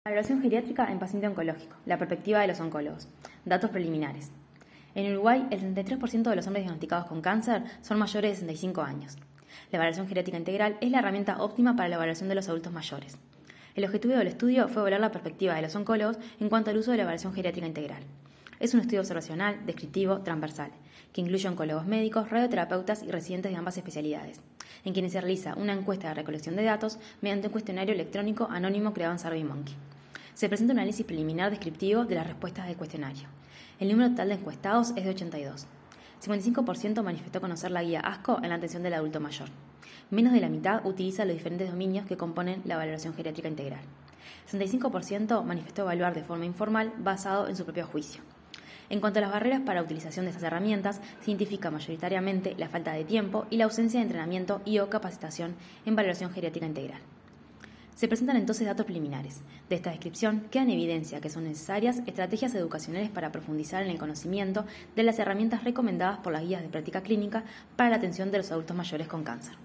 Valoración geriátrica en paciente oncológico, la perspectiva de los oncólogos. Datos preliminares. En Uruguay, el 63% de los hombres diagnosticados con cáncer son mayores de 65 años. La valoración geriátrica integral es la herramienta óptima para la evaluación de los adultos mayores. El objetivo del estudio fue evaluar la perspectiva de los oncólogos en cuanto al uso de la valoración geriátrica integral. Es un estudio observacional, descriptivo, transversal, que incluye oncólogos médicos, radioterapeutas y residentes de ambas especialidades, en quienes se realiza una encuesta de recolección de datos mediante un cuestionario electrónico anónimo creado en SurveyMonkey. Se presenta un análisis preliminar descriptivo de las respuestas del cuestionario. El número total de encuestados es de 82. 55% manifestó conocer la guía ASCO en la atención del adulto mayor. Menos de la mitad utiliza los diferentes dominios que componen la valoración geriátrica integral. 65% manifestó evaluar de forma informal basado en su propio juicio. En cuanto a las barreras para la utilización de estas herramientas, se identifica mayoritariamente la falta de tiempo y la ausencia de entrenamiento y o capacitación en valoración geriátrica integral. Se presentan entonces datos preliminares. De esta descripción queda en evidencia que son necesarias estrategias educacionales para profundizar en el conocimiento de las herramientas recomendadas por las guías de práctica clínica para la atención de los adultos mayores con cáncer.